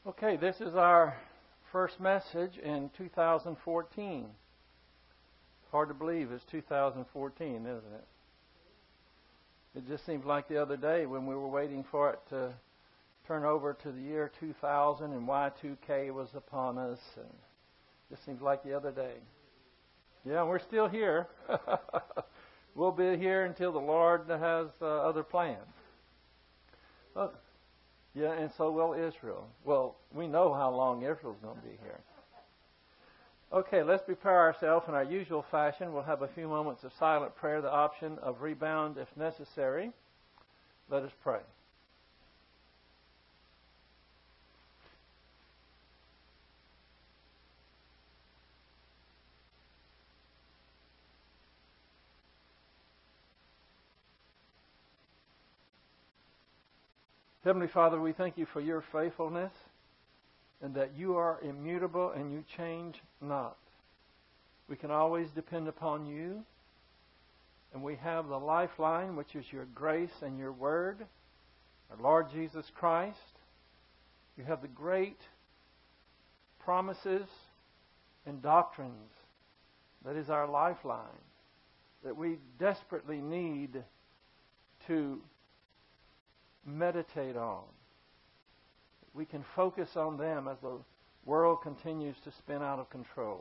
Okay, this is our first message in 2014. Hard to believe it's 2014, isn't it? It just seems like the other day when we were waiting for it to turn over to the year 2000 and Y2K was upon us. And it just seems like the other day. Yeah, we're still here. We'll be here until the Lord has other plans. Yeah, and so will Israel. Well, we know how long Israel's going to be here. Okay, let's prepare ourselves in our usual fashion. We'll have a few moments of silent prayer, the option of rebound if necessary. Let us pray. Heavenly Father, we thank you for your faithfulness and that you are immutable and you change not. We can always depend upon you, and we have the lifeline, which is your grace and your word, our Lord Jesus Christ. You have the great promises and doctrines that is our lifeline that we desperately need to meditate on. We can focus on them as the world continues to spin out of control.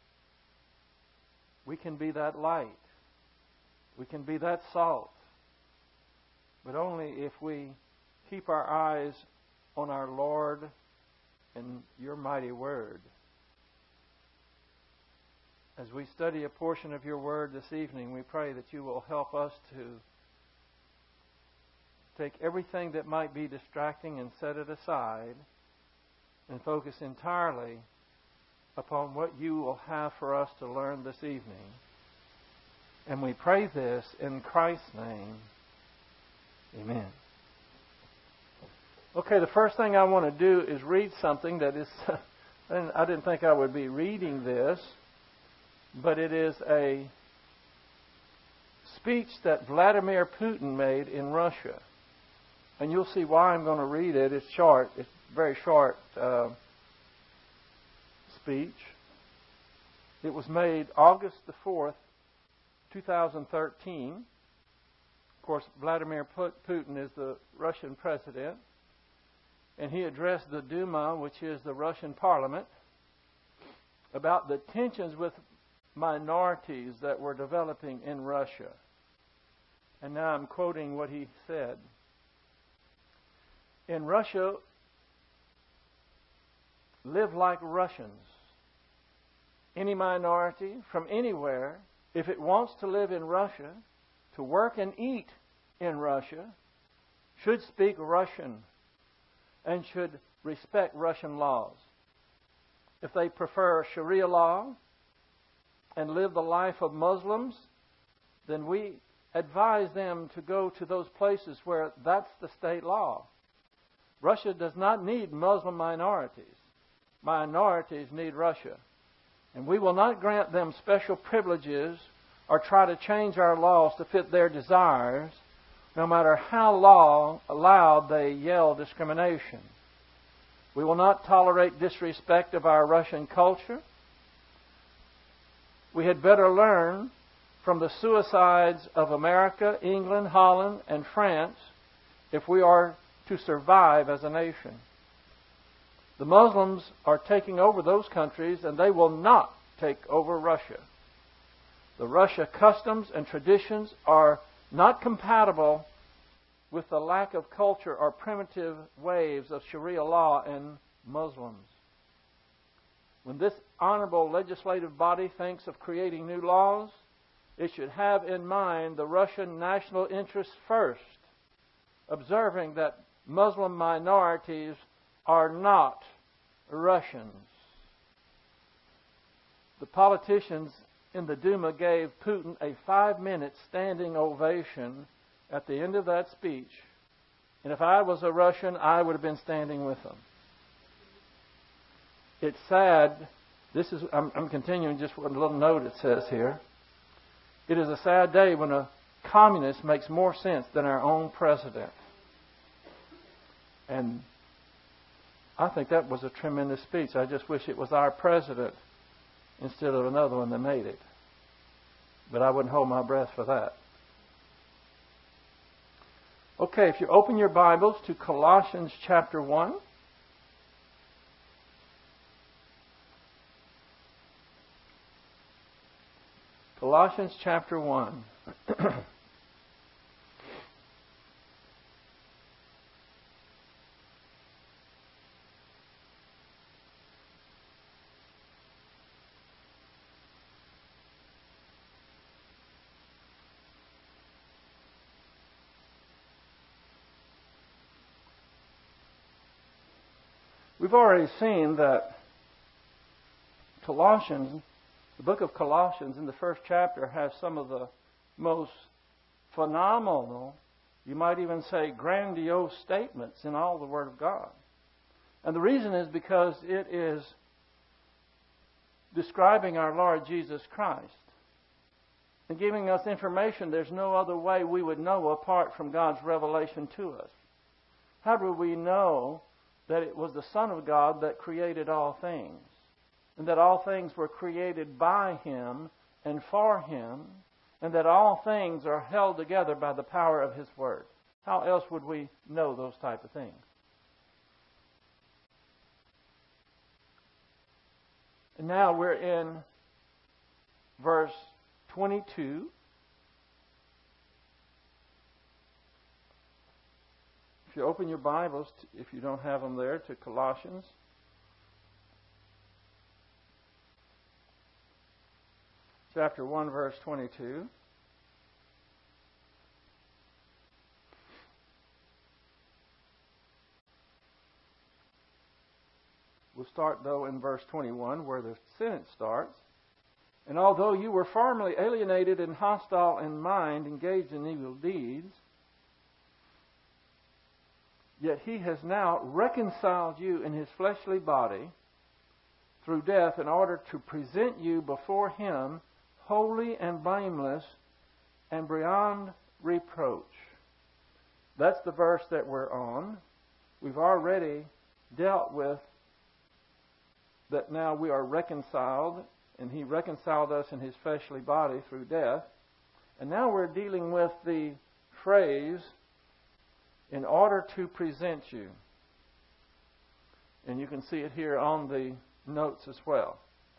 We can be that light. We can be that salt. But only if we keep our eyes on our Lord and your mighty word. As we study a portion of your word this evening, we pray that you will help us to take everything that might be distracting and set it aside and focus entirely upon what you will have for us to learn this evening. And we pray this in Christ's name. Amen. Okay, the first thing I want to do is read something that is... I didn't think I would be reading this, but it is a speech that Vladimir Putin made in Russia. And you'll see why I'm going to read it. It's short. It's a very short speech. It was made August the 4th, 2013. Of course, Vladimir Putin is the Russian president. And he addressed the Duma, which is the Russian parliament, about the tensions with minorities that were developing in Russia. And now I'm quoting what he said. In Russia, live like Russians. Any minority from anywhere, if it wants to live in Russia, to work and eat in Russia, should speak Russian and should respect Russian laws. If they prefer Sharia law and live the life of Muslims, then we advise them to go to those places where that's the state law. Russia does not need Muslim minorities. Minorities need Russia. And we will not grant them special privileges or try to change our laws to fit their desires, no matter how loud they yell discrimination. We will not tolerate disrespect of our Russian culture. We had better learn from the suicides of America, England, Holland, and France if we are to survive as a nation. The Muslims are taking over those countries, and they will not take over Russia. The Russia customs and traditions are not compatible with the lack of culture or primitive ways of Sharia law and Muslims. When this honorable legislative body thinks of creating new laws, it should have in mind the Russian national interests first, observing that Muslim minorities are not Russians. The politicians in the Duma gave Putin a 5-minute standing ovation at the end of that speech. And if I was a Russian, I would have been standing with them. It's sad. I'm continuing just what a little note it says here. It is a sad day when a communist makes more sense than our own president. And I think that was a tremendous speech. I just wish it was our president instead of another one that made it. But I wouldn't hold my breath for that. Okay, if you open your Bibles to Colossians chapter 1. Colossians chapter 1. We've already seen that Colossians, the book of Colossians in the first chapter, has some of the most phenomenal, you might even say grandiose statements in all the Word of God. And the reason is because it is describing our Lord Jesus Christ and giving us information there's no other way we would know apart from God's revelation to us. How do we know that it was the Son of God that created all things, and that all things were created by Him and for Him, and that all things are held together by the power of His Word? How else would we know those type of things? And now we're in verse 22. If you open your Bibles, if you don't have them there, to Colossians. Chapter 1, verse 22. We'll start, though, in verse 21, where the sentence starts. And although you were formerly alienated and hostile in mind, engaged in evil deeds, yet He has now reconciled you in His fleshly body through death in order to present you before Him holy and blameless and beyond reproach. That's the verse that we're on. We've already dealt with that now we are reconciled, and He reconciled us in His fleshly body through death. And now we're dealing with the phrase, in order to present you. And you can see it here on the notes as well.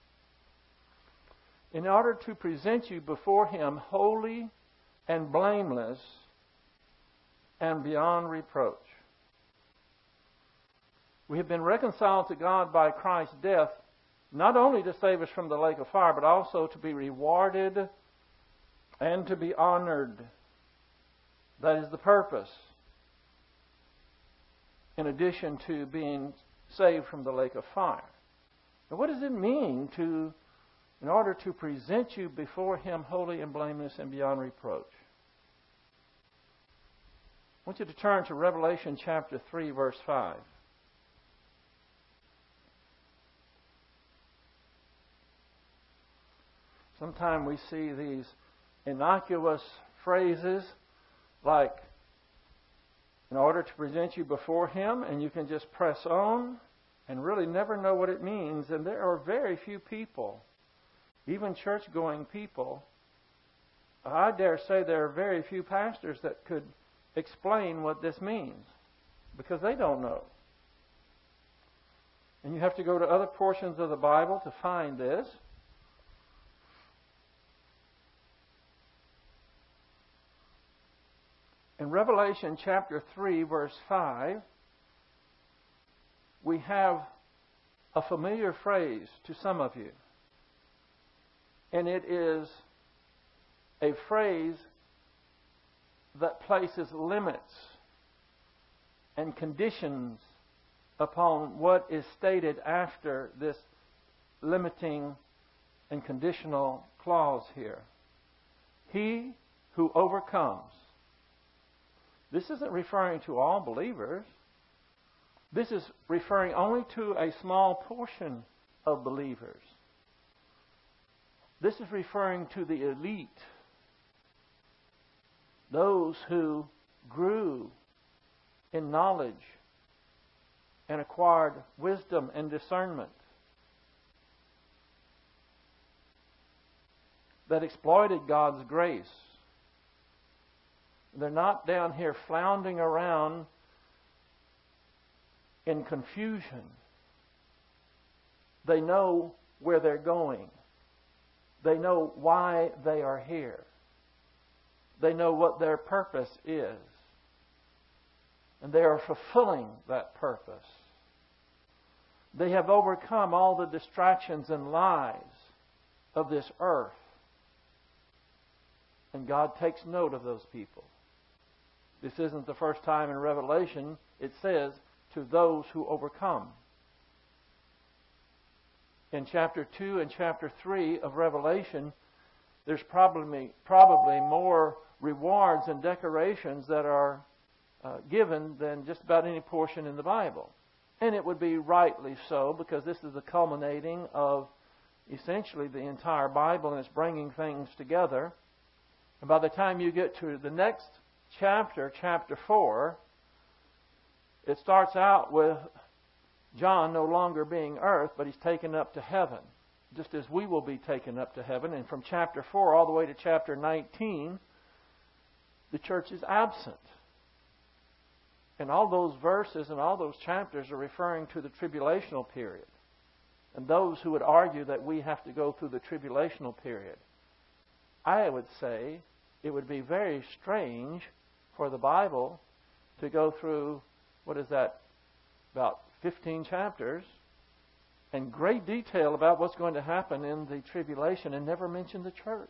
In order to present you before Him holy and blameless and beyond reproach. We have been reconciled to God by Christ's death, not only to save us from the lake of fire, but also to be rewarded and to be honored. That is the purpose. In addition to being saved from the lake of fire. Now, what does it mean in order to present you before Him holy and blameless and beyond reproach? I want you to turn to Revelation chapter 3, verse 5. Sometimes we see these innocuous phrases like, in order to present you before Him, and you can just press on and really never know what it means. And there are very few people, even church-going people, I dare say there are very few pastors that could explain what this means, because they don't know. And you have to go to other portions of the Bible to find this. In Revelation chapter 3, verse 5, we have a familiar phrase to some of you. And it is a phrase that places limits and conditions upon what is stated after this limiting and conditional clause here. He who overcomes. This isn't referring to all believers. This is referring only to a small portion of believers. This is referring to the elite, those who grew in knowledge and acquired wisdom and discernment, that exploited God's grace. They're not down here floundering around in confusion. They know where they're going. They know why they are here. They know what their purpose is. And they are fulfilling that purpose. They have overcome all the distractions and lies of this earth. And God takes note of those people. This isn't the first time in Revelation it says, to those who overcome. In chapter 2 and chapter 3 of Revelation, there's probably more rewards and decorations that are given than just about any portion in the Bible. And it would be rightly so, because this is the culminating of essentially the entire Bible, and it's bringing things together. And by the time you get to the next chapter, chapter 4, it starts out with John no longer being earth, but he's taken up to heaven, just as we will be taken up to heaven. And from chapter 4 all the way to chapter 19, the church is absent. And all those verses and all those chapters are referring to the tribulational period. And those who would argue that we have to go through the tribulational period, I would say it would be very strange for the Bible to go through, what is that, about 15 chapters, and great detail about what's going to happen in the tribulation and never mention the church.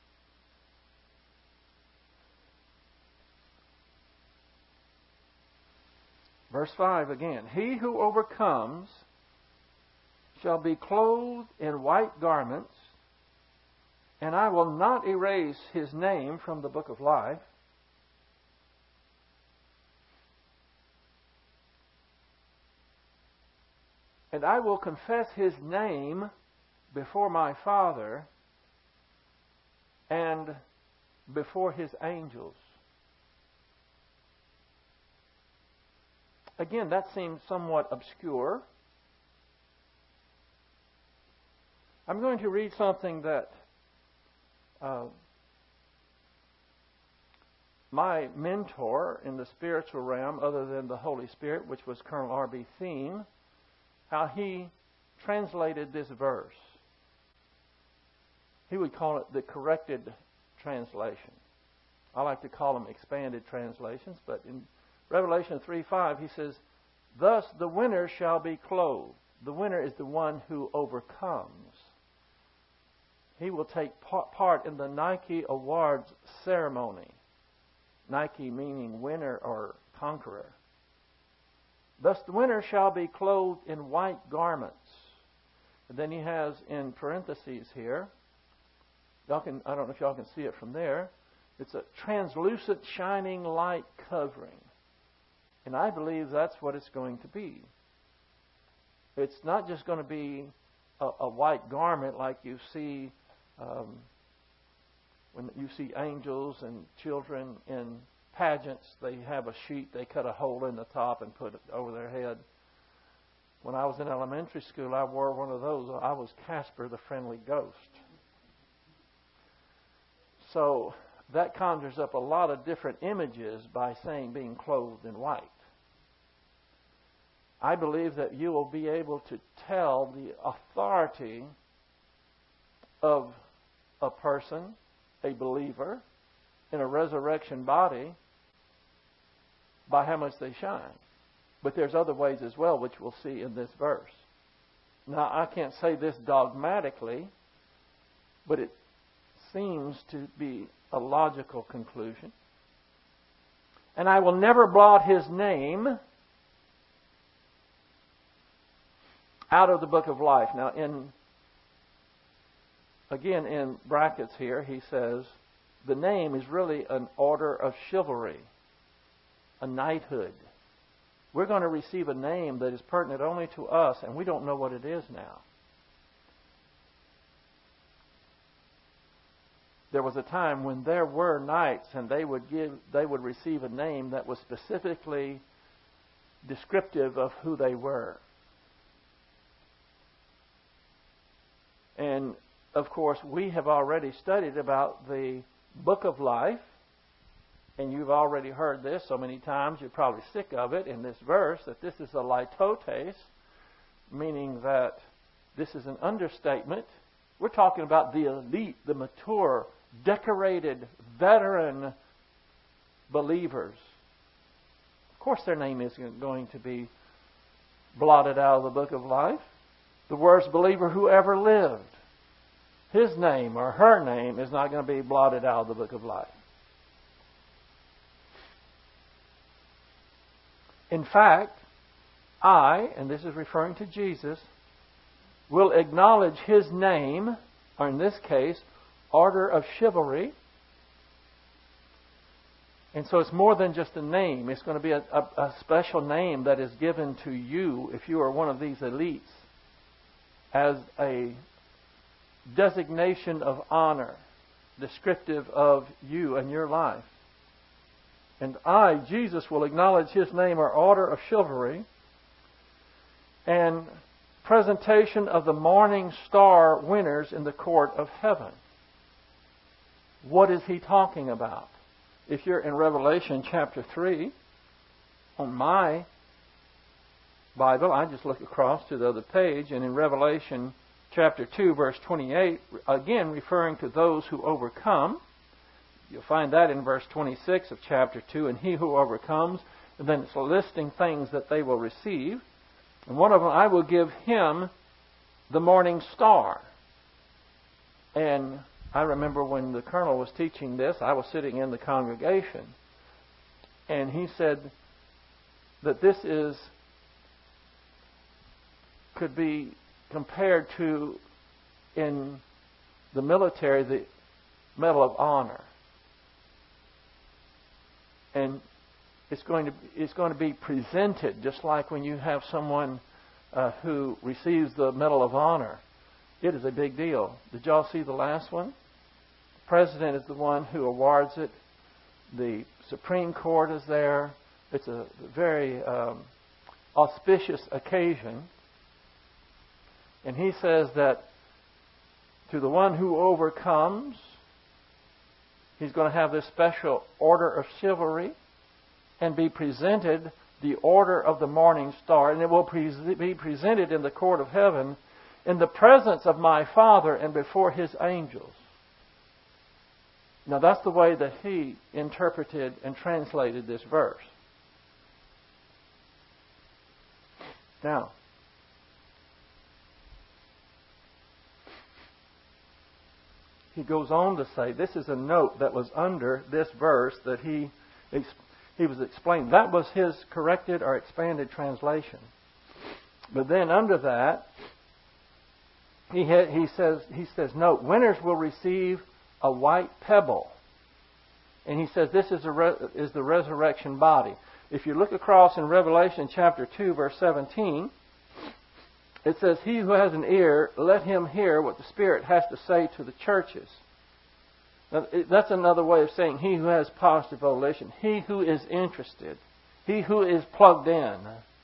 Verse 5 again. He who overcomes shall be clothed in white garments, and I will not erase his name from the book of life, and I will confess his name before my Father and before his angels. Again, that seems somewhat obscure. I'm going to read something that my mentor in the spiritual realm, other than the Holy Spirit, which was Colonel R.B. Thiem, how he translated this verse. He would call it the corrected translation. I like to call them expanded translations, but in Revelation 3:5, he says, thus the winner shall be clothed. The winner is the one who overcomes. He will take part in the Nike Awards ceremony. Nike meaning winner or conqueror. Thus the winner shall be clothed in white garments. And then he has in parentheses here, I don't know if y'all can see it from there, it's a translucent shining light covering. And I believe that's what it's going to be. It's not just going to be a white garment like you see when you see angels and children in pageants. They have a sheet, they cut a hole in the top and put it over their head. When I was in elementary school, I wore one of those. I was Casper the Friendly Ghost. So that conjures up a lot of different images by saying being clothed in white. I believe that you will be able to tell the authority of a person, a believer, in a resurrection body by how much they shine. But there's other ways as well, which we'll see in this verse. Now, I can't say this dogmatically, but it seems to be a logical conclusion. And I will never blot his name out of the book of life. Now, again in brackets here, he says, the name is really an order of chivalry, a knighthood. We're going to receive a name that is pertinent only to us, and we don't know what it is now. There was a time when there were knights, and they would receive a name that was specifically descriptive of who they were. And, of course, we have already studied about the book of life, and you've already heard this so many times, you're probably sick of it in this verse, that this is a litotes, meaning that this is an understatement. We're talking about the elite, the mature, decorated, veteran believers. Of course their name isn't going to be blotted out of the book of life. The worst believer who ever lived, his name or her name is not going to be blotted out of the book of life. In fact, I, and this is referring to Jesus, will acknowledge His name, or in this case, order of chivalry. And so it's more than just a name. It's going to be a special name that is given to you if you are one of these elites as a designation of honor, descriptive of you and your life. And I, Jesus, will acknowledge His name or order of chivalry and presentation of the morning star winners in the court of heaven. What is he talking about? If you're in Revelation chapter 3, on my Bible, I just look across to the other page, and in Revelation chapter 2, verse 28, again referring to those who overcome. You'll find that in verse 26 of chapter 2, and he who overcomes, and then it's listing things that they will receive. And one of them, I will give him the morning star. And I remember when the colonel was teaching this, I was sitting in the congregation, and he said that this could be compared to, in the military, the Medal of Honor. And it's going to be presented just like when you have someone who receives the Medal of Honor. It is a big deal. Did y'all see the last one? The President is the one who awards it. The Supreme Court is there. It's a very auspicious occasion. And he says that to the one who overcomes, he's going to have this special order of chivalry and be presented the order of the morning star. And it will be presented in the court of heaven in the presence of my Father and before His angels. Now that's the way that he interpreted and translated this verse. Now, he goes on to say, this is a note that was under this verse that he was explaining. That was his corrected or expanded translation. But then under that, he says, note, winners will receive a white pebble. And he says this is the resurrection body. If you look across in Revelation chapter 2, verse 17, it says, he who has an ear, let him hear what the Spirit has to say to the churches. Now, that's another way of saying he who has positive volition, he who is interested, he who is plugged in.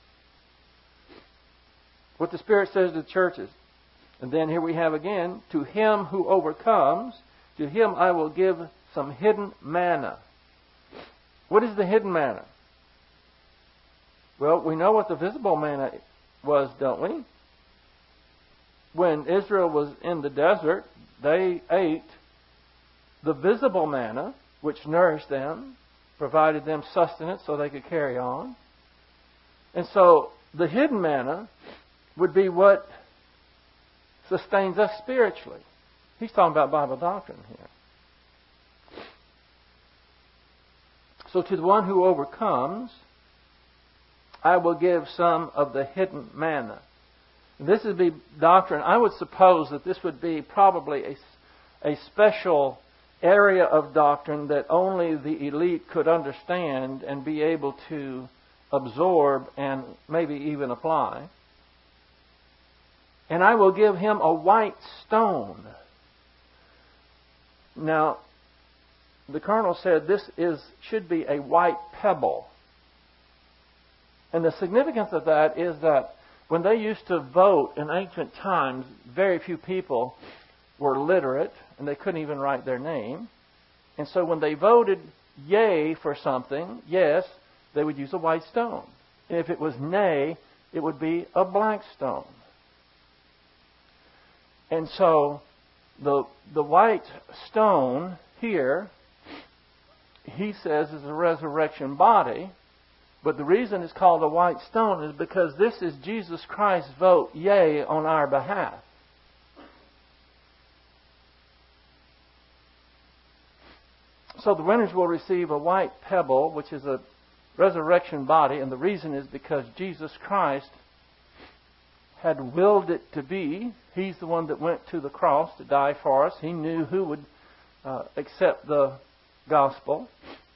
What the Spirit says to the churches. And then here we have again, to him who overcomes, to him I will give some hidden manna. What is the hidden manna? Well, we know what the visible manna was, don't we? When Israel was in the desert, they ate the visible manna, which nourished them, provided them sustenance so they could carry on. And so the hidden manna would be what sustains us spiritually. He's talking about Bible doctrine here. So to the one who overcomes, I will give some of the hidden manna. This would be doctrine. I would suppose that this would be probably a special area of doctrine that only the elite could understand and be able to absorb and maybe even apply. And I will give him a white stone. Now, the colonel said this should be a white pebble. And the significance of that is that when they used to vote in ancient times, very few people were literate, and they couldn't even write their name. And so when they voted yea for something, yes, they would use a white stone. And if it was nay, it would be a blank stone. And so the white stone here, he says, is a resurrection body. But the reason it's called a white stone is because this is Jesus Christ's vote, yea, on our behalf. So the winners will receive a white pebble, which is a resurrection body, and the reason is because Jesus Christ had willed it to be. He's the one that went to the cross to die for us. He knew who would accept the gospel.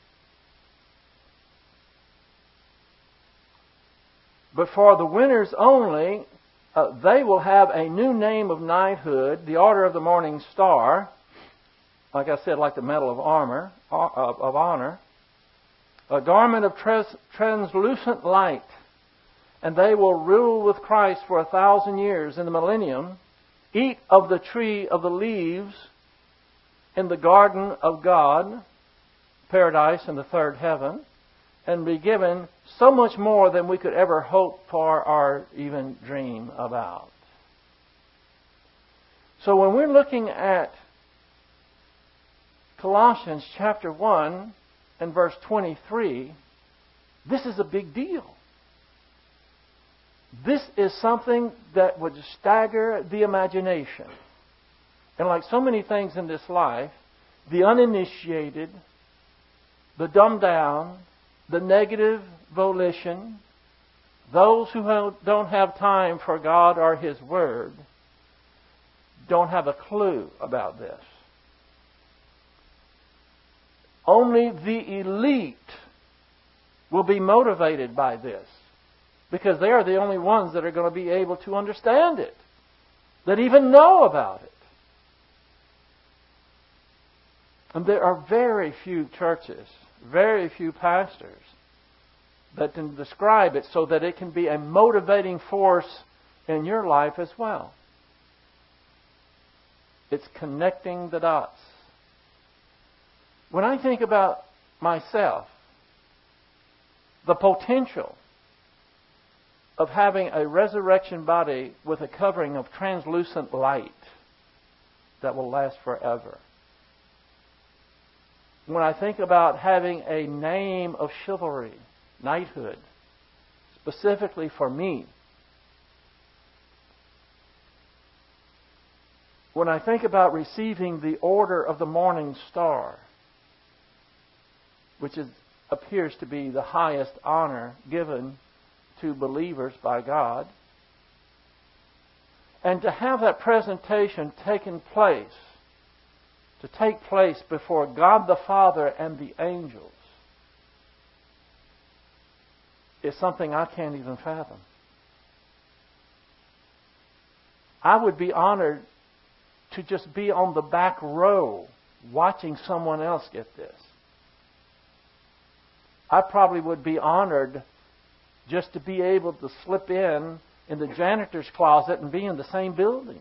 But for the winners only, they will have a new name of knighthood, the Order of the Morning Star, like I said, like the Medal of Honor, a garment of translucent light, and they will rule with Christ for 1,000 years in the millennium, eat of the tree of the leaves in the garden of God, paradise in the third heaven, and be given so much more than we could ever hope for or even dream about. So when we're looking at Colossians chapter 1 and verse 23, this is a big deal. This is something that would stagger the imagination. And like so many things in this life, the uninitiated, the dumbed down, the negative volition, those who don't have time for God or His Word, don't have a clue about this. Only the elite will be motivated by this, because they are the only ones that are going to be able to understand it, that even know about it. And there are very few churches, very few pastors that can describe it so that it can be a motivating force in your life as well. It's connecting the dots. When I think about myself, the potential of having a resurrection body with a covering of translucent light that will last forever. When I think about having a name of chivalry, knighthood, specifically for me. When I think about receiving the Order of the Morning Star, which appears to be the highest honor given to believers by God, and to have that presentation take place before God the Father and the angels, is something I can't even fathom. I would be honored to just be on the back row watching someone else get this. I probably would be honored just to be able to slip in the janitor's closet and be in the same building.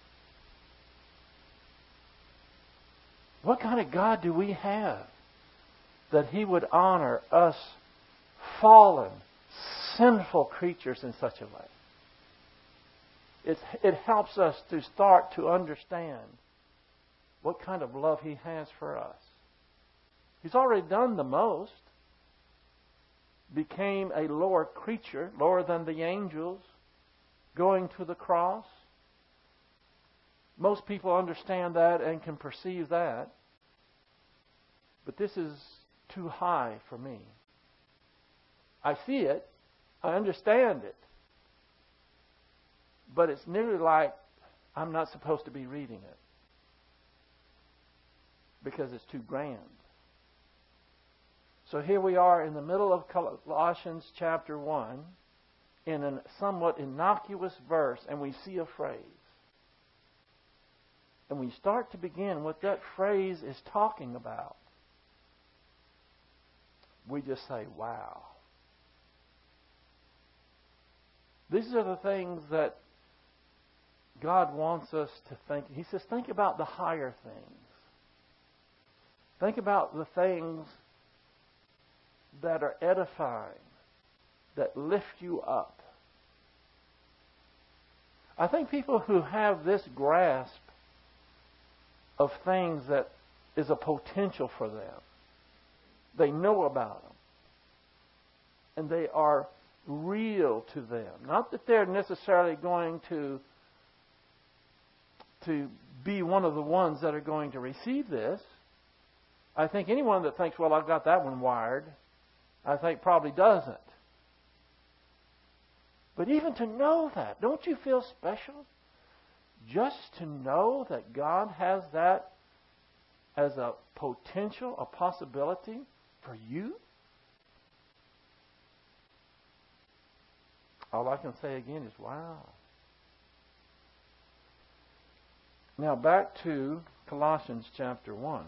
What kind of God do we have that He would honor us fallen, sinful creatures in such a way? It helps us to start to understand what kind of love He has for us. He's already done the most. Became a lower creature, lower than the angels, going to the cross. Most people understand that and can perceive that. But this is too high for me. I see it. I understand it. But it's nearly like I'm not supposed to be reading it, because it's too grand. So here we are in the middle of Colossians chapter 1 in a somewhat innocuous verse, and we see a phrase. And we start to begin what that phrase is talking about. We just say, wow. These are the things that God wants us to think. He says, think about the higher things. Think about the things that are edifying, that lift you up. I think people who have this grasp of things that is a potential for them, they know about them, and they are real to them. Not that they're necessarily going to be one of the ones that are going to receive this. I think anyone that thinks, well, I've got that one wired, I think probably doesn't. But even to know that, don't you feel special? Just to know that God has that as a potential, a possibility for you? All I can say again is, wow. Now back to Colossians chapter 1.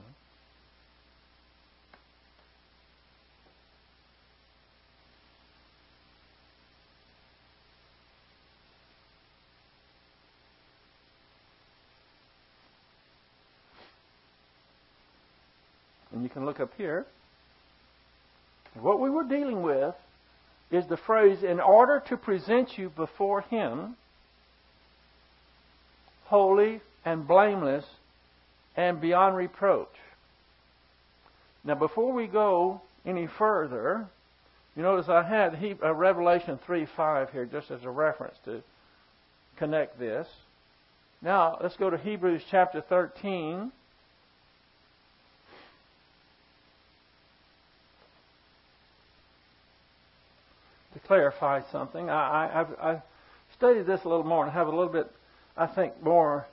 And you can look up here. What we were dealing with is the phrase, in order to present you before Him, holy and blameless and beyond reproach. Now, before we go any further, you notice I had Revelation 3:5 here just as a reference to connect this. Now, let's go to Hebrews chapter 13. To clarify something, I've studied this a little more and have a little bit, I think, more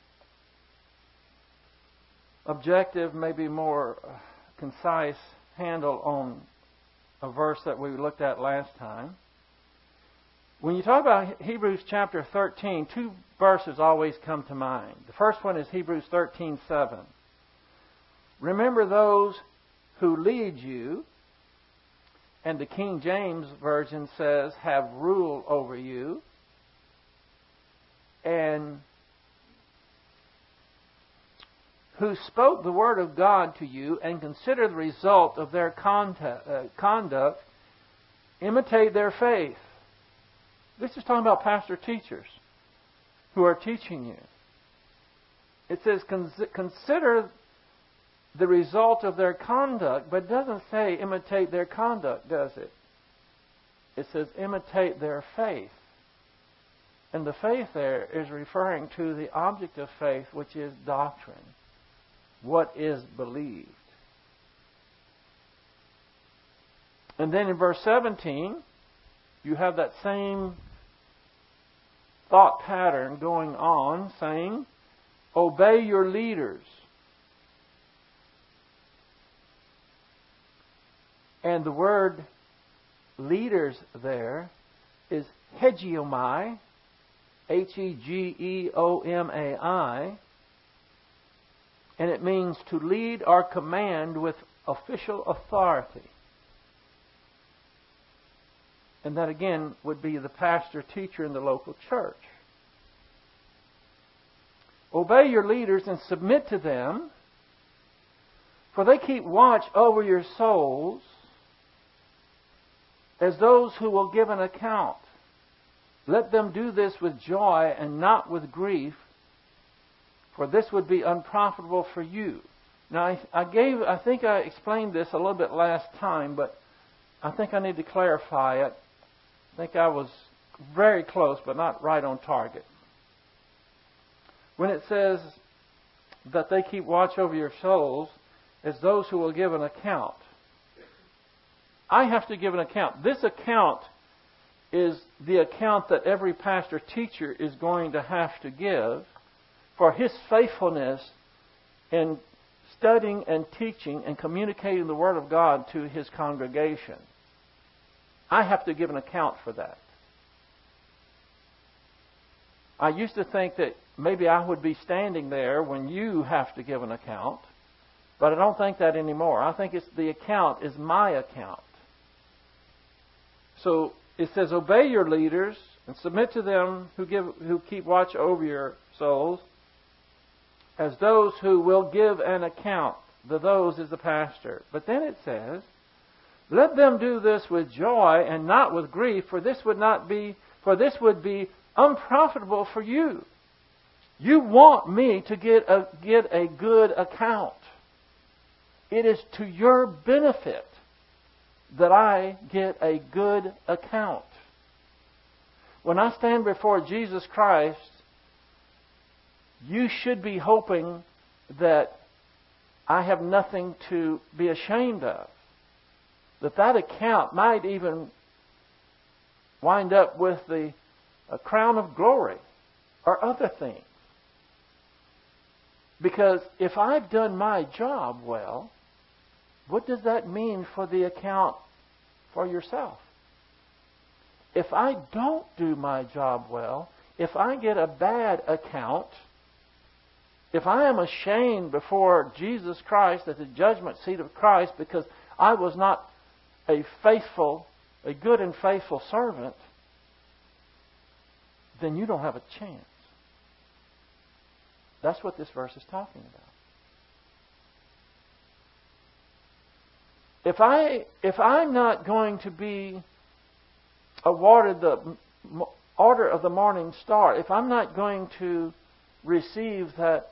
objective, maybe more concise handle on a verse that we looked at last time. When you talk about Hebrews chapter 13, two verses always come to mind. The first one is Hebrews 13:7. Remember those who lead you. And the King James Version says, have rule over you. And who spoke the word of God to you, and consider the result of their conduct, imitate their faith. This is talking about pastor teachers who are teaching you. It says, consider the result of their conduct, but it doesn't say imitate their conduct, does it? It says imitate their faith. And the faith there is referring to the object of faith, which is doctrine. What is believed. And then in verse 17, you have that same thought pattern going on, saying, obey your leaders. And the word leaders there is hegeomai, Hegeomai, and it means to lead or command with official authority. And that again would be the pastor teacher in the local church. Obey your leaders and submit to them, for they keep watch over your souls as those who will give an account. Let them do this with joy and not with grief, for this would be unprofitable for you. Now, I think I explained this a little bit last time, but I think I need to clarify it. I think I was very close, but not right on target. When it says that they keep watch over your souls as those who will give an account, I have to give an account. This account is the account that every pastor teacher is going to have to give for his faithfulness in studying and teaching and communicating the Word of God to his congregation. I have to give an account for that. I used to think that maybe I would be standing there when you have to give an account, but I don't think that anymore. I think the account is my account. So it says, obey your leaders And submit to them who keep watch over your souls as those who will give an account. The those is the pastor. But then it says, let them do this with joy and not with grief, for this would be unprofitable for you. You want me to get a good account. It is to your benefit that I get a good account. When I stand before Jesus Christ, you should be hoping that I have nothing to be ashamed of. That account might even wind up with a crown of glory or other things. Because if I've done my job well, what does that mean for the account for yourself? If I don't do my job well, if I get a bad account, if I am ashamed before Jesus Christ at the judgment seat of Christ because I was not a good and faithful servant, then you don't have a chance. That's what this verse is talking about. If I'm not going to be awarded the Order of the Morning Star, if I'm not going to receive that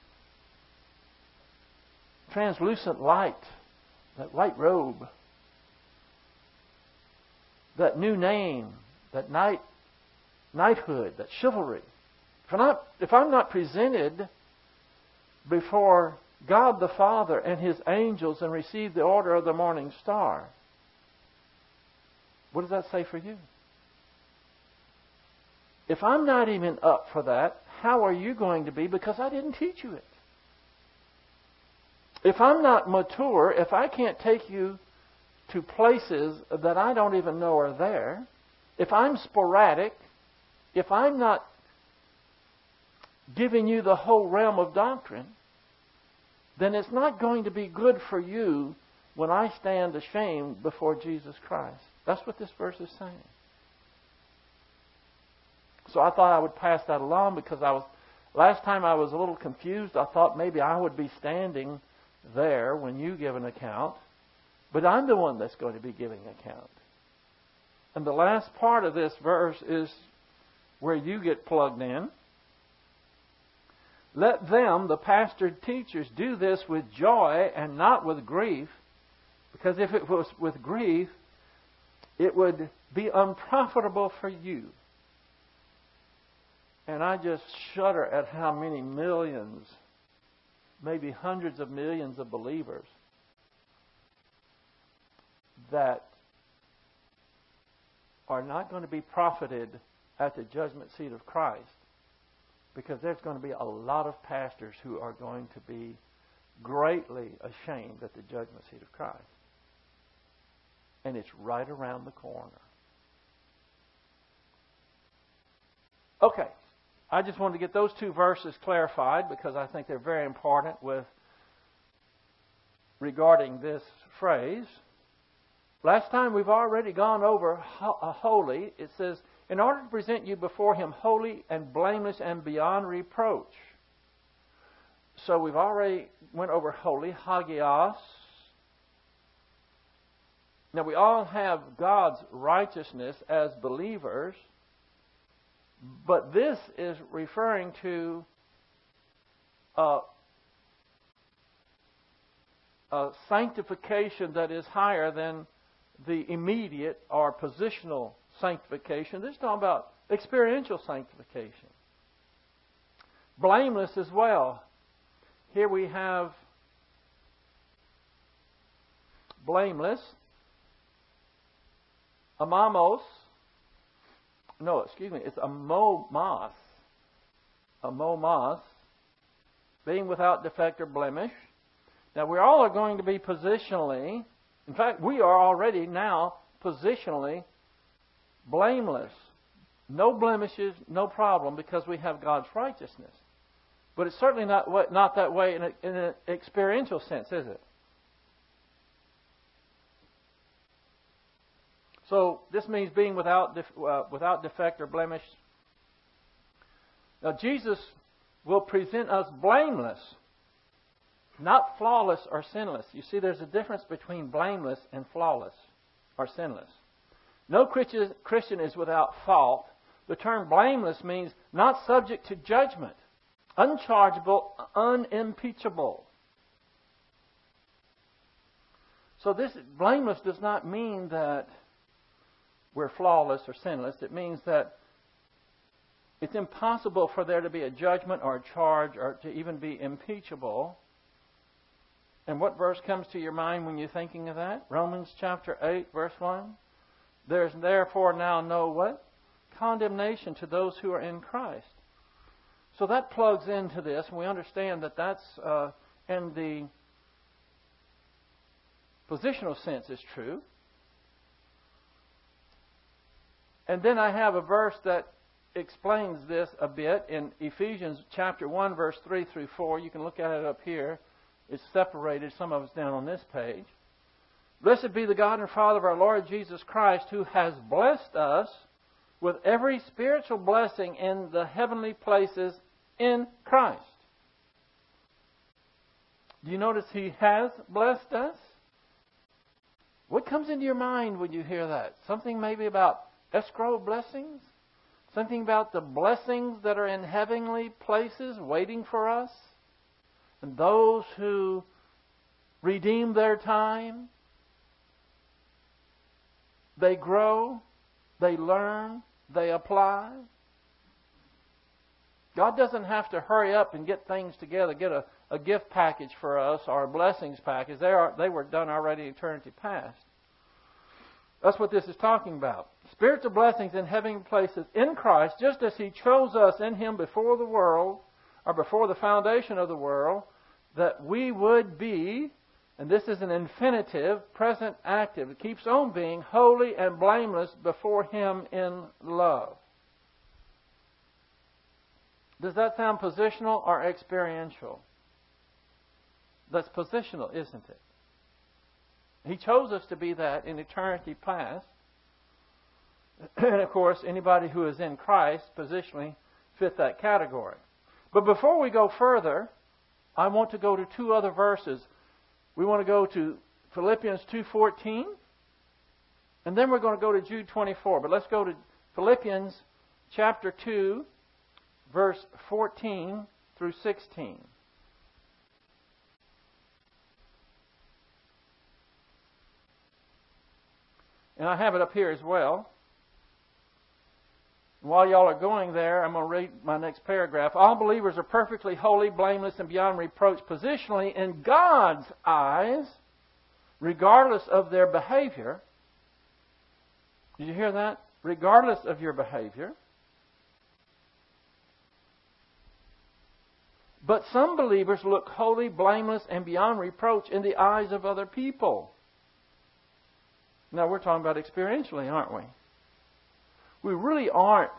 translucent light, that white robe, that new name, that knighthood, that chivalry, if I'm not presented before God the Father and His angels and receive the Order of the Morning Star, what does that say for you? If I'm not even up for that, how are you going to be? Because I didn't teach you it. If I'm not mature, if I can't take you to places that I don't even know are there, if I'm sporadic, if I'm not giving you the whole realm of doctrine, then it's not going to be good for you when I stand ashamed before Jesus Christ. That's what this verse is saying. So I thought I would pass that along because last time I was a little confused. I thought maybe I would be standing there when you give an account, but I'm the one that's going to be giving account. And the last part of this verse is where you get plugged in. Let them, the pastored teachers, do this with joy and not with grief, because if it was with grief, it would be unprofitable for you. And I just shudder at how many millions, maybe hundreds of millions of believers that are not going to be profited at the judgment seat of Christ, because there's going to be a lot of pastors who are going to be greatly ashamed at the judgment seat of Christ. And it's right around the corner. Okay. I just wanted to get those two verses clarified because I think they're very important regarding this phrase. Last time we've already gone over holy. It says, in order to present you before Him holy and blameless and beyond reproach. So we've already went over holy, hagios. Now we all have God's righteousness as believers, but this is referring to a sanctification that is higher than the immediate or positional sanctification. This is talking about experiential sanctification. Blameless as well. Here we have blameless, amamos. No, excuse me, it's amomos. Amomos, being without defect or blemish. Now, we all are going to be positionally, in fact, we are already now positionally blameless. No blemishes, no problem, because we have God's righteousness. But it's certainly not that way in an experiential sense, is it? So this means being without defect or blemish. Now Jesus will present us blameless, not flawless or sinless. You see, there's a difference between blameless and flawless or sinless. No Christian is without fault. The term blameless means not subject to judgment, unchargeable, unimpeachable. So this blameless does not mean that we're flawless or sinless. It means that it's impossible for there to be a judgment or a charge or to even be impeachable. And what verse comes to your mind when you're thinking of that? Romans chapter 8, verse 1. There's therefore now no what? Condemnation to those who are in Christ. So that plugs into this, and we understand that that's in the positional sense is true. And then I have a verse that explains this a bit in Ephesians chapter 1, verse 3 through 4. You can look at it up here. It's separated. Some of it's down on this page. Blessed be the God and Father of our Lord Jesus Christ, who has blessed us with every spiritual blessing in the heavenly places in Christ. Do you notice He has blessed us? What comes into your mind when you hear that? Something maybe about escrow blessings? Something about the blessings that are in heavenly places waiting for us? And those who redeem their time, they grow, they learn, they apply. God doesn't have to hurry up and get things together, get a gift package for us or a blessings package. They were done already in eternity past. That's what this is talking about. Spiritual blessings in heavenly places in Christ, just as He chose us in Him before the world, or before the foundation of the world, that we would be, and this is an infinitive, present active. It keeps on being holy and blameless before Him in love. Does that sound positional or experiential? That's positional, isn't it? He chose us to be that in eternity past. And of course, anybody who is in Christ positionally fit that category. But before we go further, I want to go to two other verses. We want to go to Philippians 2:14, and then we're going to go to Jude 24. But let's go to Philippians chapter 2, verse 14 through 16. And I have it up here as well. While y'all are going there, I'm going to read my next paragraph. All believers are perfectly holy, blameless, and beyond reproach positionally in God's eyes, regardless of their behavior. Did you hear that? Regardless of your behavior. But some believers look holy, blameless, and beyond reproach in the eyes of other people. Now, we're talking about experientially, aren't we? We really aren't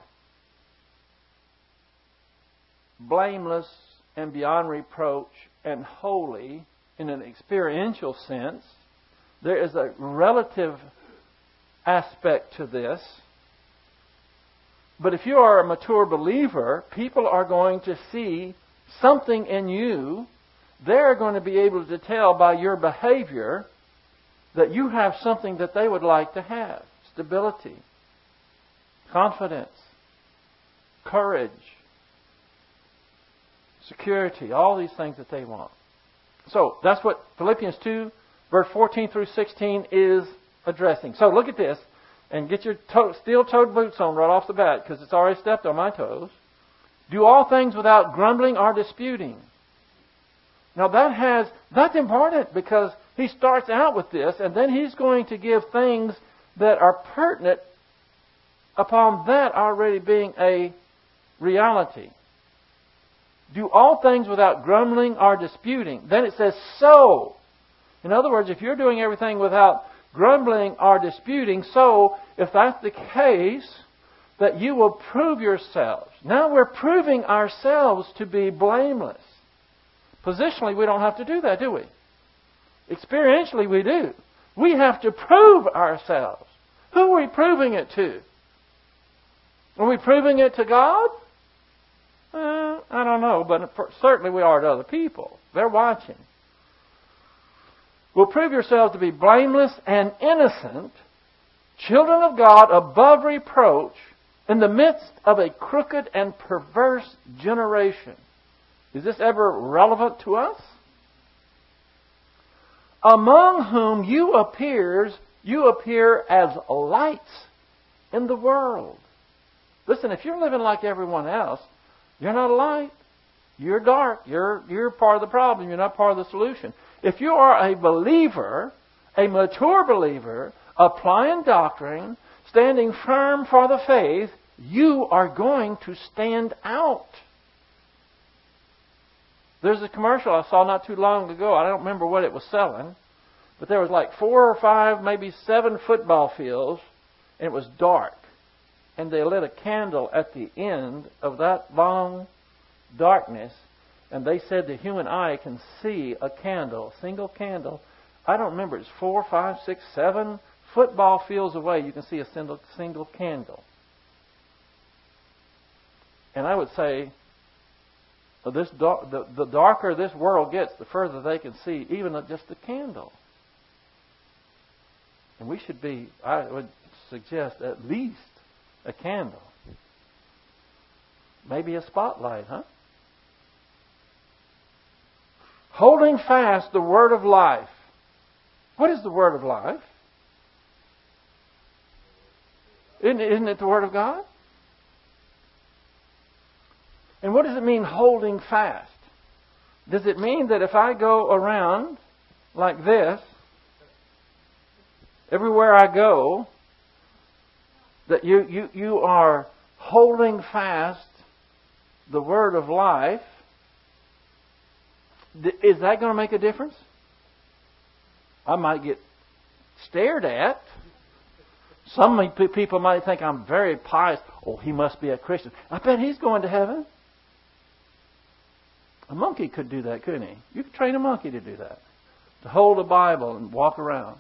blameless and beyond reproach and holy in an experiential sense. There is a relative aspect to this. But if you are a mature believer, people are going to see something in you. They're going to be able to tell by your behavior that you have something that they would like to have. Stability, confidence, courage, security, all these things that they want. So that's what Philippians 2, verse 14 through 16 is addressing. So look at this and get your steel-toed boots on right off the bat, because it's already stepped on my toes. Do all things without grumbling or disputing. Now that's important, because he starts out with this, and then he's going to give things that are pertinent upon that already being a reality. Do all things without grumbling or disputing. Then it says, so. In other words, if you're doing everything without grumbling or disputing, so, if that's the case, that you will prove yourselves. Now we're proving ourselves to be blameless. Positionally, we don't have to do that, do we? Experientially, we do. We have to prove ourselves Who are we proving it to? Are we proving it to God? I don't know, but certainly we are to other people. They're watching. Will prove yourselves to be blameless and innocent, children of God above reproach, in the midst of a crooked and perverse generation. Is this ever relevant to us? Among whom you appear as lights in the world. Listen, if you're living like everyone else, you're not a light. You're dark. You're part of the problem. You're not part of the solution. If you are a believer, a mature believer, applying doctrine, standing firm for the faith, you are going to stand out. There's a commercial I saw not too long ago. I don't remember what it was selling. But there was like 4 or 5, maybe 7 football fields. And it was dark. And they lit a candle at the end of that long darkness. And they said the human eye can see a candle, a single candle. I don't remember. It's 4, 5, 6, 7 football fields away. You can see a single candle. And I would say, the darker this world gets, the further they can see, even just a candle. And we should be, I would suggest, at least a candle. Maybe a spotlight, huh? Holding fast the word of life. What is the word of life? Isn't it the word of God? And what does it mean, holding fast? Does it mean that if I go around like this, everywhere I go, that you are holding fast the word of life? Is that going to make a difference? I might get stared at. Some people might think I'm very pious. Oh, he must be a Christian. I bet he's going to heaven. A monkey could do that, couldn't he? You could train a monkey to do that. To hold a Bible and walk around.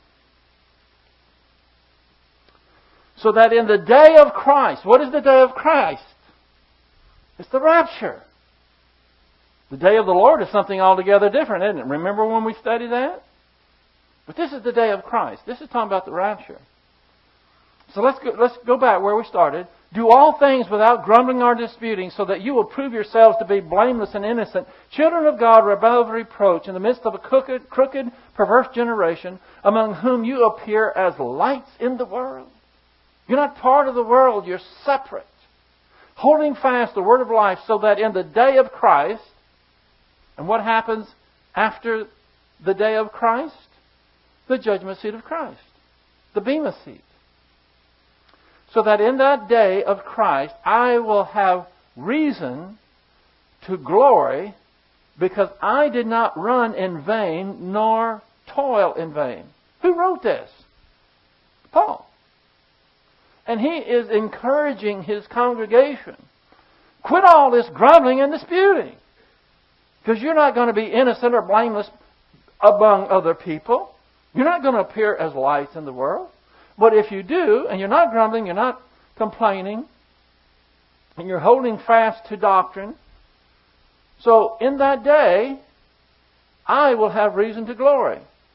So that in the day of Christ, what is the day of Christ? It's the rapture. The day of the Lord is something altogether different, isn't it? Remember when we studied that? But this is the day of Christ. This is talking about the rapture. So let's go back where we started. Do all things without grumbling or disputing, so that you will prove yourselves to be blameless and innocent, children of God above reproach, in the midst of a crooked, perverse generation, among whom you appear as lights in the world. You're not part of the world. You're separate. Holding fast the word of life, so that in the day of Christ, and what happens after the day of Christ? The judgment seat of Christ. The bema seat. So that in that day of Christ, I will have reason to glory, because I did not run in vain nor toil in vain. Who wrote this? Paul. And he is encouraging his congregation. Quit all this grumbling and disputing. Because you're not going to be innocent or blameless among other people. You're not going to appear as lights in the world. But if you do, and you're not grumbling, you're not complaining, and you're holding fast to doctrine, so in that day, I will have reason to glory.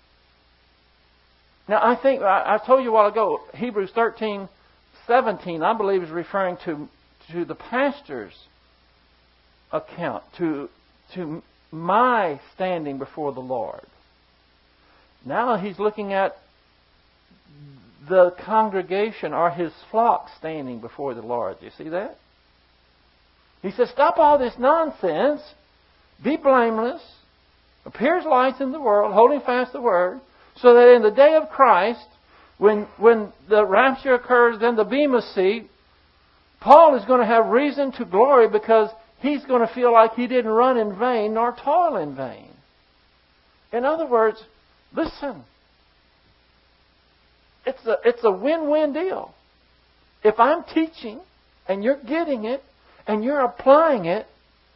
Now, I think, I told you a while ago, Hebrews 13:17, I believe, is referring to the pastor's account, to my standing before the Lord. Now he's looking at the congregation or his flock standing before the Lord. Do you see that? He says, stop all this nonsense. Be blameless. Appear as lights in the world, holding fast the word, so that in the day of Christ, when the rapture occurs, then the bema seat, Paul is going to have reason to glory, because he's going to feel like he didn't run in vain nor toil in vain. In other words, listen. It's a win-win deal. If I'm teaching and you're getting it and you're applying it,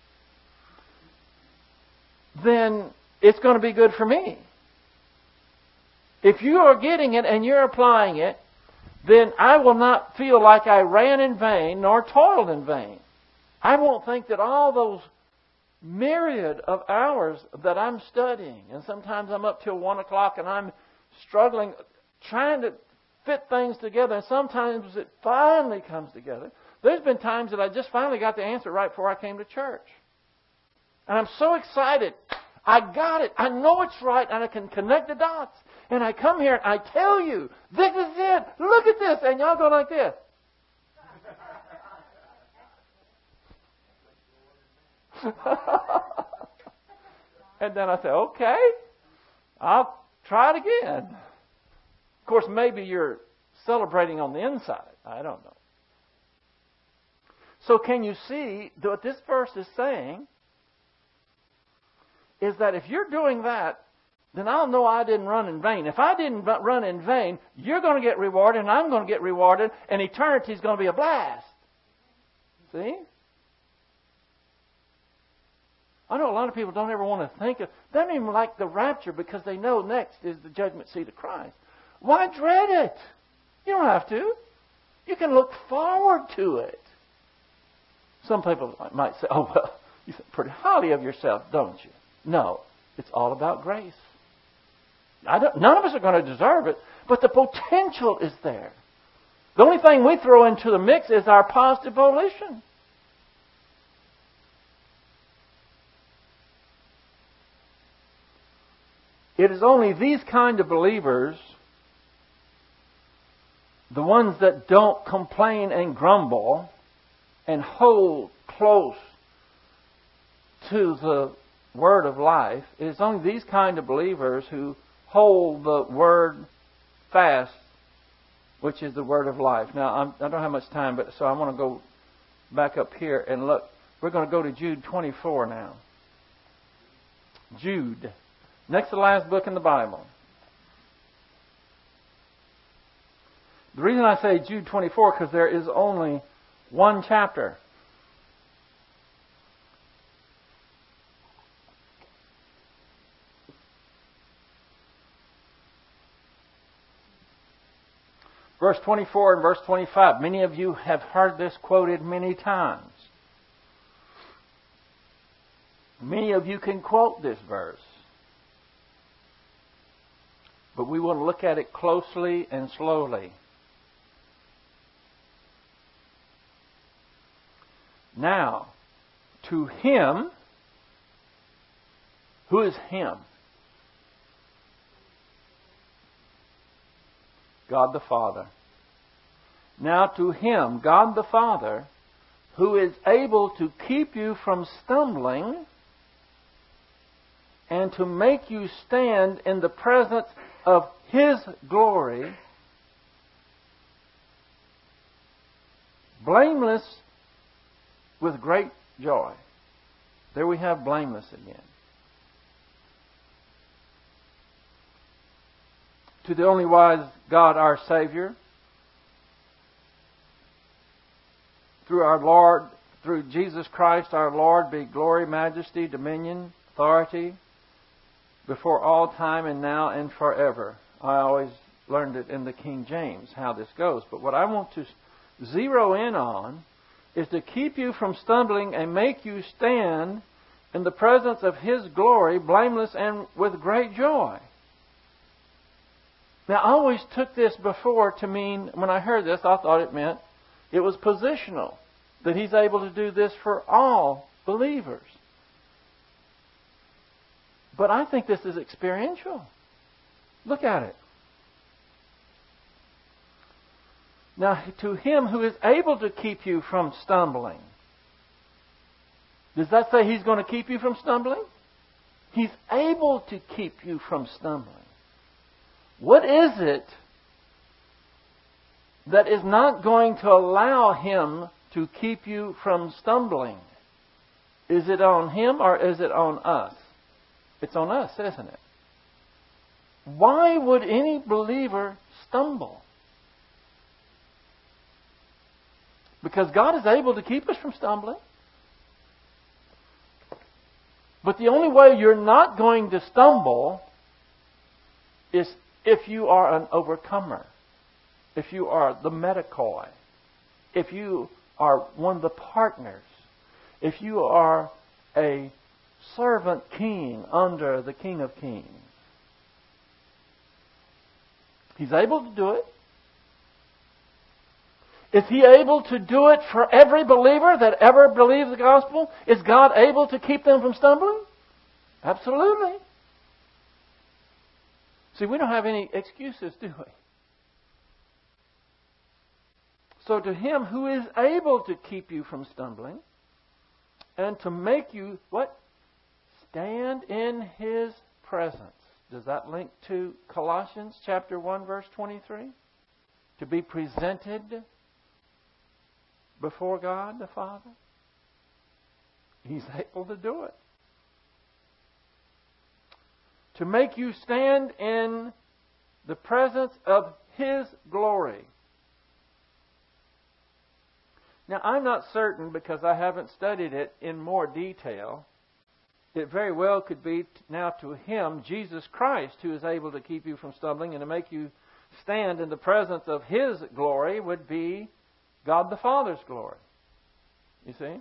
then it's going to be good for me. If you are getting it and you're applying it, then I will not feel like I ran in vain nor toiled in vain. I won't think that all those myriad of hours that I'm studying, and sometimes I'm up till 1 o'clock and I'm struggling, trying to fit things together, and sometimes it finally comes together. There's been times that I just finally got the answer right before I came to church. And I'm so excited. I got it. I know it's right, and I can connect the dots. And I come here and I tell you, this is it. Look at this. And y'all go like this. And then I say, okay, I'll try it again. Of course, maybe you're celebrating on the inside. I don't know. So can you see that what this verse is saying is that if you're doing that, then I'll know I didn't run in vain. If I didn't run in vain, you're going to get rewarded, and I'm going to get rewarded, and eternity is going to be a blast. See? I know a lot of people don't ever want to think of, they don't even like the rapture because they know next is the judgment seat of Christ. Why dread it? You don't have to. You can look forward to it. Some people might say, oh, well, you think pretty highly of yourself, don't you? No, it's all about grace. None of us are going to deserve it, but the potential is there. The only thing we throw into the mix is our positive volition. It is only these kind of believers, the ones that don't complain and grumble and hold close to the Word of life, it is only these kind of believers who hold the Word fast, which is the Word of life. Now, I don't have much time, so I want to go back up here and look. We're going to go to Jude 24 now. Jude. Next to the last book in the Bible. The reason I say Jude 24 because there is only one chapter. Verse 24 and verse 25. Many of you have heard this quoted many times. Many of you can quote this verse. But we want to look at it closely and slowly. Now, to Him, who is Him? God the Father. Now to Him, God the Father, who is able to keep you from stumbling and to make you stand in the presence of His glory, blameless with great joy. There we have blameless again. To the only wise God, our Savior, through our Lord, through Jesus Christ our Lord, be glory, majesty, dominion, authority, before all time and now and forever. I always learned it in the King James, how this goes. But what I want to zero in on is to keep you from stumbling and make you stand in the presence of His glory, blameless and with great joy. Now, I always took this before to mean, when I heard this, I thought it meant it was positional, that He's able to do this for all believers. But I think this is experiential. Look at it. Now, to Him who is able to keep you from stumbling. Does that say He's going to keep you from stumbling? He's able to keep you from stumbling. What is it that is not going to allow Him to keep you from stumbling? Is it on Him or is it on us? It's on us, isn't it? Why would any believer stumble? Because God is able to keep us from stumbling. But the only way you're not going to stumble is if you are an overcomer. if you are the Metacoi, if you are one of the partners, if you are a servant king under the King of Kings, He's able to do it. Is He able to do it for every believer that ever believes the gospel? Is God able to keep them from stumbling? Absolutely. See, we don't have any excuses, do we? So to Him who is able to keep you from stumbling and to make you, what? Stand in His presence. Does that link to Colossians chapter 1, verse 23? To be presented before God the Father. He's able to do it. To make you stand in the presence of His glory. Now, I'm not certain, because I haven't studied it in more detail. It very well could be now to Him, Jesus Christ, who is able to keep you from stumbling and to make you stand in the presence of His glory would be God the Father's glory. You see?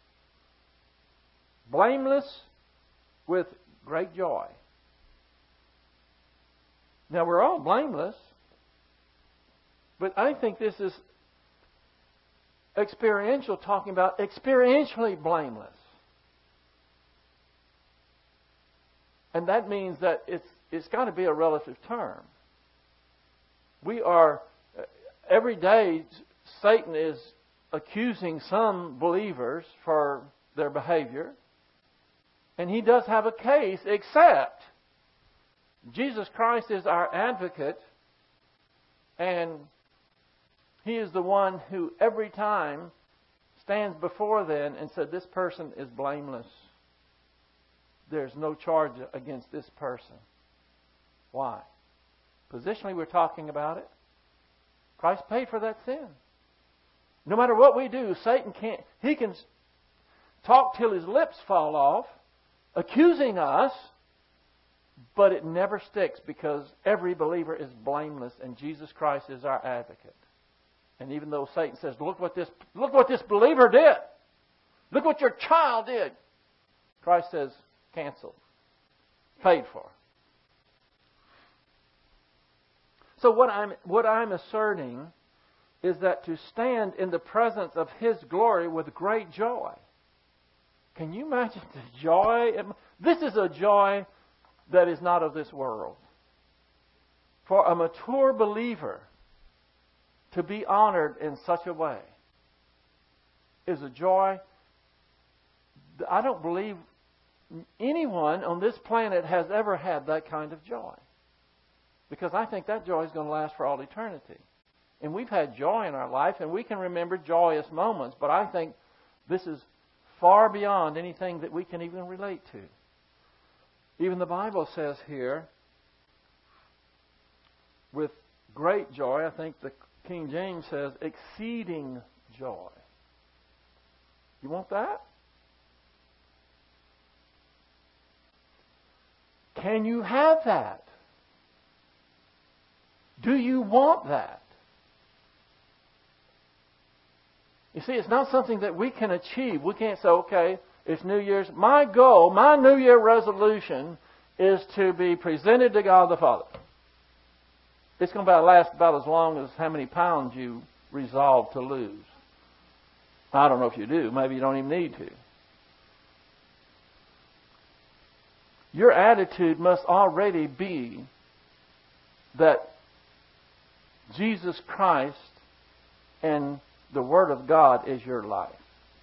Blameless with great joy. Now, we're all blameless, but I think this is experiential, talking about experientially blameless. And that means that it's got to be a relative term. We are, every day, Satan is accusing some believers for their behavior. And he does have a case, except Jesus Christ is our advocate. And He is the one who every time stands before them and said, this person is blameless. There's no charge against this person. Why? Positionally, we're talking about it. Christ paid for that sin. No matter what we do, Satan can't. He can talk till his lips fall off, accusing us, but it never sticks because every believer is blameless and Jesus Christ is our advocate. And even though Satan says, look what this believer did. Look what your child did. Christ says, canceled. Paid for. So what I'm asserting is that to stand in the presence of His glory with great joy. Can you imagine the joy? This is a joy that is not of this world. For a mature believer to be honored in such a way is a joy that I don't believe anyone on this planet has ever had that kind of joy. Because I think that joy is going to last for all eternity. And we've had joy in our life, and we can remember joyous moments, but I think this is far beyond anything that we can even relate to. Even the Bible says here, with great joy, I think the King James says, exceeding joy. You want that? Can you have that? Do you want that? You see, it's not something that we can achieve. We can't say, okay, it's New Year's. My goal, my New Year resolution is to be presented to God the Father. It's going to last about as long as how many pounds you resolve to lose. I don't know if you do. Maybe you don't even need to. Your attitude must already be that Jesus Christ and the Word of God is your life.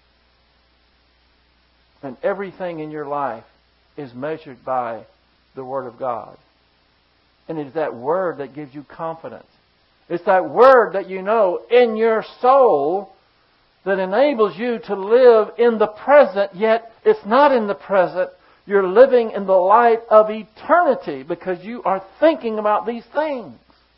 And everything in your life is measured by the Word of God. And it's that Word that gives you confidence. It's that Word that you know in your soul that enables you to live in the present, yet it's not in the present. You're living in the light of eternity because you are thinking about these things.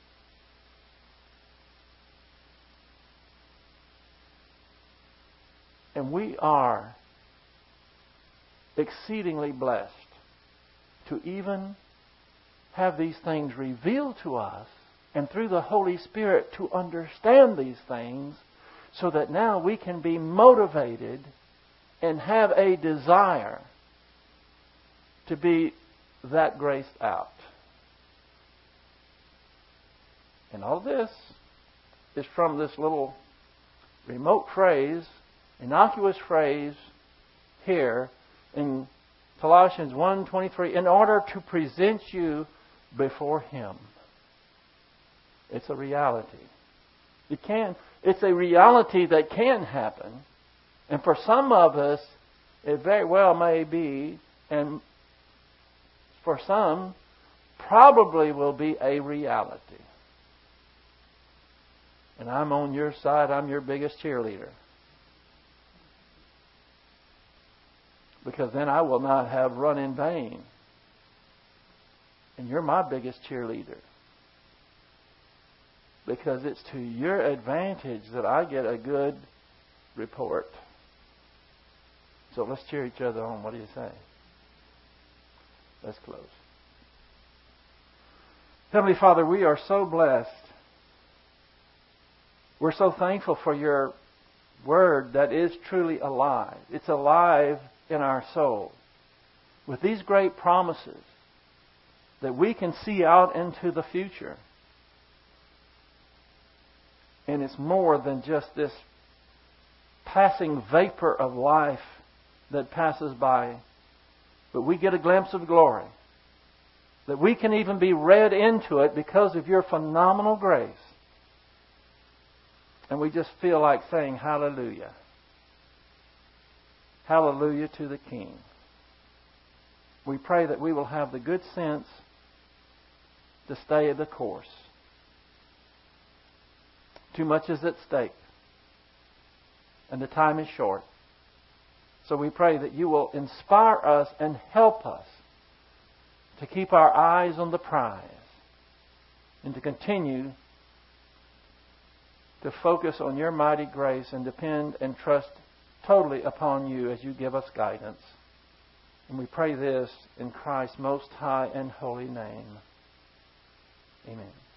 And we are exceedingly blessed to even have these things revealed to us and through the Holy Spirit to understand these things, so that now we can be motivated and have a desire to be that graced out. And all this is from this little remote phrase, innocuous phrase here in Colossians 1:23, in order to present you before Him. It's a reality. It's a reality that can happen. And for some of us, it very well may be, and for some, probably will be a reality. And I'm on your side. I'm your biggest cheerleader. Because then I will not have run in vain. And you're my biggest cheerleader. Because it's to your advantage that I get a good report. So let's cheer each other on. What do you say? Let's close. Heavenly Father, we are so blessed. We're so thankful for your word that is truly alive. It's alive in our soul with these great promises that we can see out into the future. And it's more than just this passing vapor of life that passes by, but we get a glimpse of glory, that we can even be read into it because of your phenomenal grace. And we just feel like saying, hallelujah. Hallelujah to the King. We pray that we will have the good sense to stay the course. Too much is at stake, and the time is short. So we pray that you will inspire us and help us to keep our eyes on the prize and to continue to focus on your mighty grace and depend and trust totally upon you as you give us guidance. And we pray this in Christ's most high and holy name. Amen.